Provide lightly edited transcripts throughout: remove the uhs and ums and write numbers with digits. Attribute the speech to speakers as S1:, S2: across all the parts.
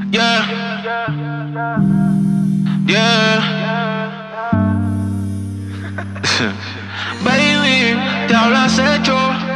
S1: Yeah, yeah. Baby, te hablas hecho.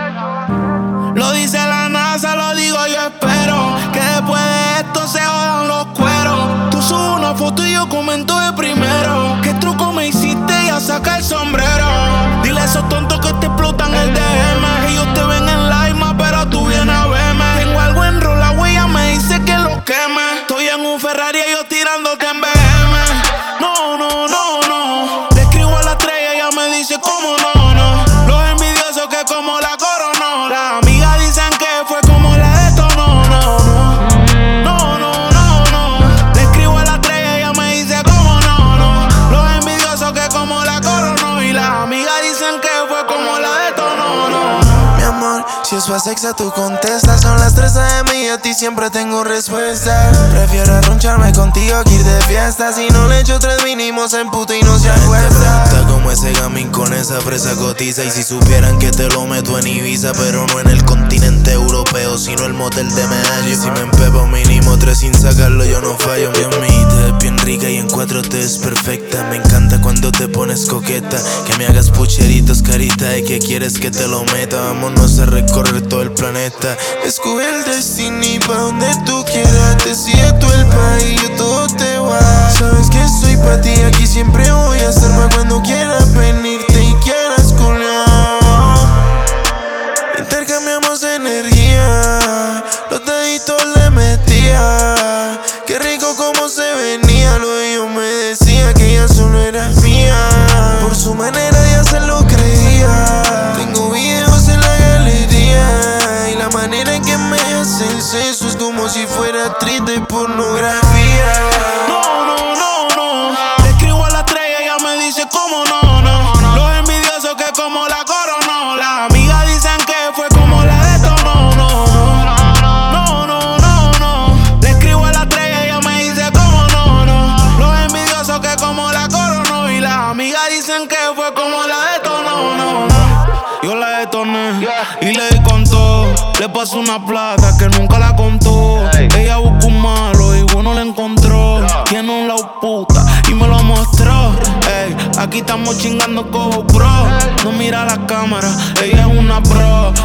S2: Lo dice la NASA, lo digo yo espero que después de esto se jodan los cueros. Tú subes una foto y yo comento de primero. ¿Qué truco me hiciste? Ya saca el sombrero. Dile a esos tontos que te explotan el DM. Ellos te ven en Laima, pero tú vienes a verme. Tengo algo en rola, ella me dice que lo queme. Estoy en un Ferrari y yo tirándote en BM. No, no, no, no. Le escribo a la estrella y ella me dice cómo no, no. Los envidiosos que como la coronó. Las amigas dicen que fue como la de esto, no, no, no. No, no, no, no. Le escribo a la estrella y ella me dice cómo no, no. Los envidiosos que como la coronó. Y las amigas dicen que fue como la de esto, no, no.
S3: Mi amor, si es sexa tú contestas. Son las 3 AM y a ti siempre tengo respuesta. Prefiero arruncharme contigo que ir de fiesta. Si no le echo 3 mínimos en puta y no se acuerda. Está como ese gamín con esa fresa cotiza. Y si supieran que te lo meto en Ibiza, pero no en el continente europeo, sino el motel de Medallo. Si me empepo mínimo 3 sin sacarlo yo no fallo. Mi amita es bien rica y en 4T es perfecta. Me encanta cuando te pones coqueta. Que me hagas pucheritos, carita de que quieres que te lo meta. Vámonos a recorrer todo el planeta. Descubre el destino y pa' donde tú quieras. Decide tú el país, yo todo te voy a dar. Sabes que soy pa' ti, aquí siempre voy a estar. Pa' cuando quieras venirte y quieras culiar. Intercambiamos energía, los deditos le metía. Qué rico como se venía, lo de yo me decía que ella solo era mía. Por su manera de hacerlo creía. Tengo videos en la galería. Y la manera en que me hace el sexo es como si fuera actriz de pornografía.
S2: No, no, no, no. Le escribo a la estrella y ella me dice cómo no, no. Los envidiosos que como la coronó. Las amigas dicen que fue como la de esto, no, no, no. No, no, no, no. Le escribo a la estrella y ella me dice cómo no, no. Los envidiosos que como la coronó. Y las amigas dicen que fue como la de esto, no, no, no. Yo la detoné y le di con todo. Le pasó una plata que nunca la contó. Ella buscó un malo y bueno la encontró. Tiene un lado puta y me lo mostró. Ey, aquí estamos chingando como bro. No mira la cámara, ella es una bro.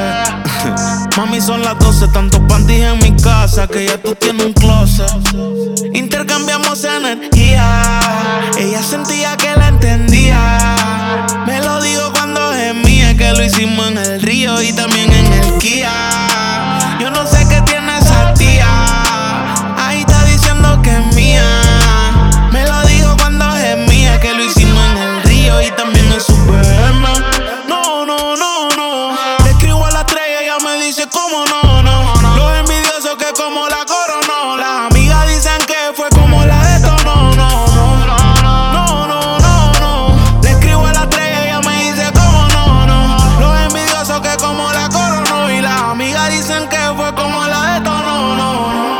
S2: Mami, son las 12, tantos panties en mi casa que ya tú tienes un closet. Intercambiamos energía. Ella sentía que la entendía. Me lo digo cuando gemía, que lo hicimos en el río y también en el Kia. Yo no sé qué tiene esa tía. Ahí está diciendo que es mía. Me lo dijo cuando gemía, que lo hicimos en el río y también en su BM. No, no, no, no. Le escribo a la estrella y ella me dice cómo no, no. Los envidiosos que como la coronó. Las amigas dicen que fue como la de esto, no, no, no. No, no, no, no. Le escribo a la estrella y ella me dice cómo no, no. Los envidiosos que como la coronó. Y las amigas dicen que fue como la de esto, no, no, no.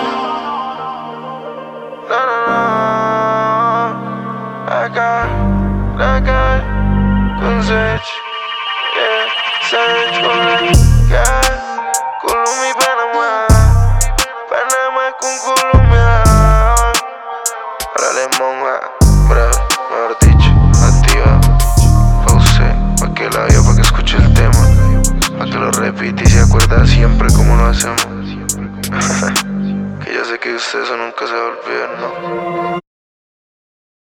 S3: Acá, con Sech, yeah, Sech con Colombia y Panamá, Panamá con Colombia. Órale monja, bro, mejor dicho, activa, pause, pa' que la vea, pa' que escuche el tema, pa' que lo repite y se acuerda siempre como lo hacemos. Que yo sé que ustedes nunca se va a olvidar, ¿no?